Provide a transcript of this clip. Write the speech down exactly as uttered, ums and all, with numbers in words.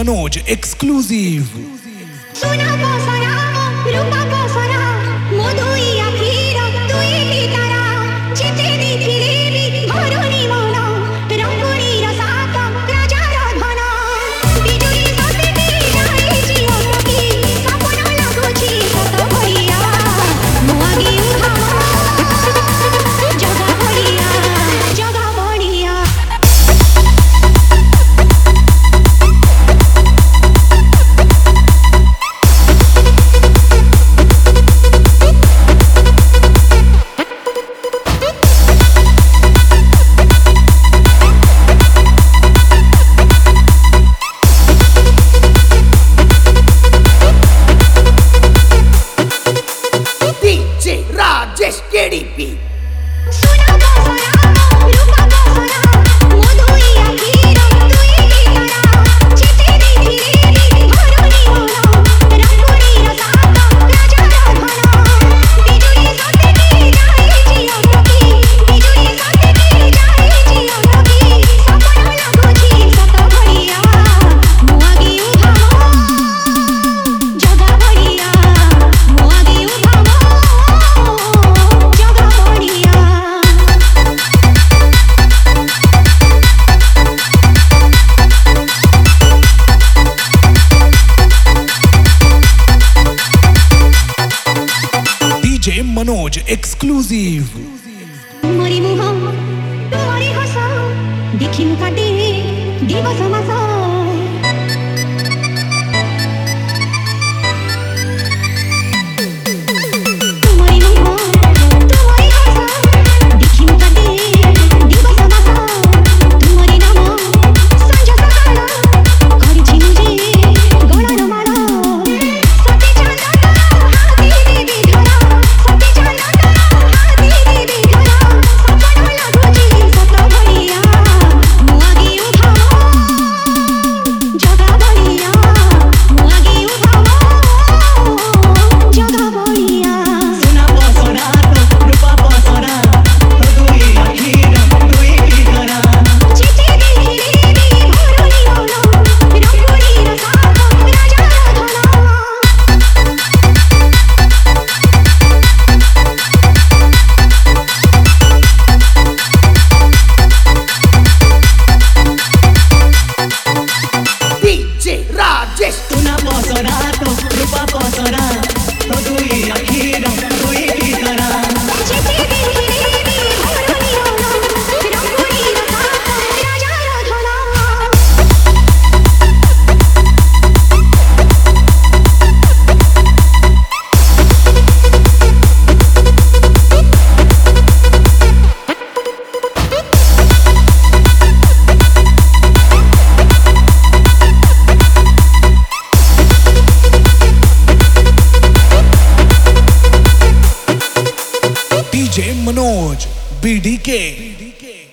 Manoj exclusive. सोना को सोना रूपा को सोना मधुई आखिर तुई तारा चिते देखिले भी भरुनी मन रंगुनी रसात राजार धन बिजुली सतेटी जाई जियो की सपन लागुची सत भइया मुआगी उठा जगा भइया जगा बढ़िया। राजेश केडीपी सोना को सोना रूपा को सोना मधुई आखिर तुई तारा चिते देखिले भी भरुनी मन रंगुनी रसात राजार धन बिजुली सतेटी जाई जियो की बिजुली सतेटी जाई जियो की सपन लागुची सत भइया मुआगी उठा जगा बढ़िया मुआगी उठा जगा बढ़िया। DJ Manoj exclusive. मोरी मुह मोरी हस देखिनु काटे दिवस मास मोरी मुह मोरी हस देखिनु काटे दिवस मास तुमरी नाम संज सकाळ करछि मुझे गणन माळ सती चंदन हाती देवी धरा सती चंदन हाती देवी धरा सपन लागुची सत भइया मुआगी उठा जगा बढ़िया मुआगी उठा जगा बढ़िया। सोना को सोना रूपा को सोना मधुई आखिर तुई तारा चिते देखिले भी भरुनी मन रंगुनी रसात राजार धन डीजे राजेश सोना को सोना रूपा को सोना मधुई आखिर तुई तारा चिते देखिले भी भरुनी मन रंगुनी रसात राजार धन। DJ Manoj BDK.